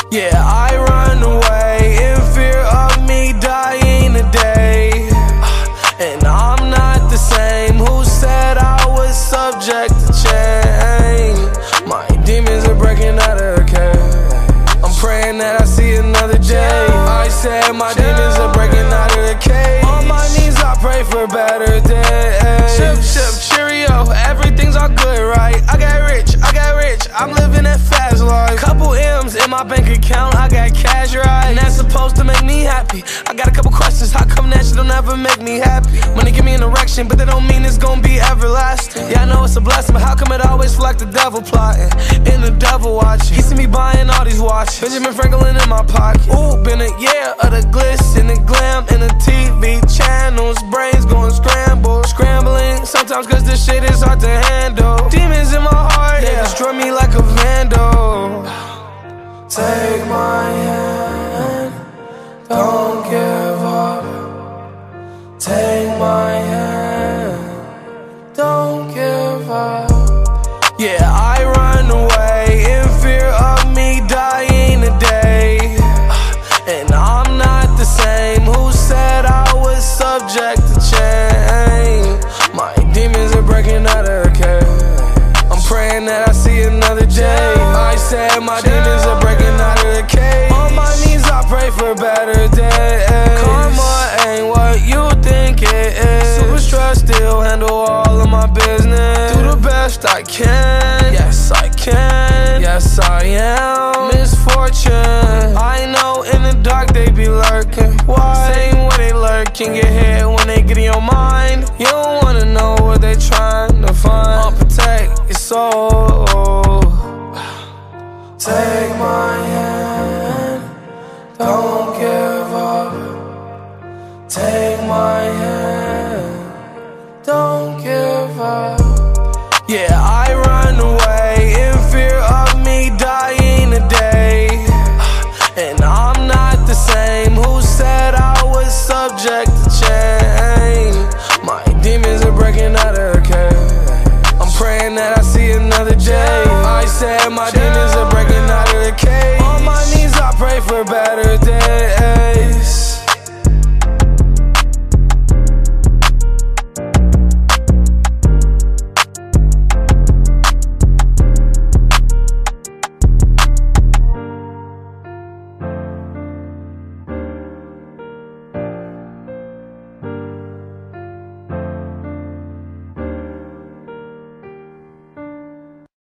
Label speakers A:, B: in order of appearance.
A: Yeah, I run away in fear of me dying today. And I'm not the same. Who said I was subject to change? My demons are breaking out of the cage. I'm praying that I see another day. I said my demons are breaking out of the cage. On my knees I pray for better days. Chip, cheerio, everything's all good, right? I got rich, I'm living that fast life. Couple M's in my bank account, I got cash, right? And that's supposed to make me happy. I got a couple questions, how come that shit'll never make me happy? Money give me an erection, but that don't mean it's gonna be everlasting. Yeah, I know it's a blessing, but how come it always feel like the devil plotting and the devil watching? He see me buying all these watches, Benjamin Franklin in my pocket. Ooh, been a year of the glitz and the glam and the TV channels. Brains going scrambling sometimes cause this shit is hard to handle. Demons in my heart, they destroy me like a vandal. Take my hand, don't give up. Take my hand, don't give up. Yeah, I run away in fear of me dying today. And I'm not the same. Who said I was subject to change? My demons are breaking out of the cage. I'm praying that I see another day. I said my demons are breaking out of the cage. On my knees I pray for better days. Karma ain't what you think it is. Super stressed, still handle all of my business. Do the best I can. Yes I can. Yes I am. Misfortune, I know in the dark they be lurking. Why? Same way they lurking, get hit when they get in your mind. You don't wanna know what they trying to find. I'll protect your soul. Take my hand, don't give up. Take my hand.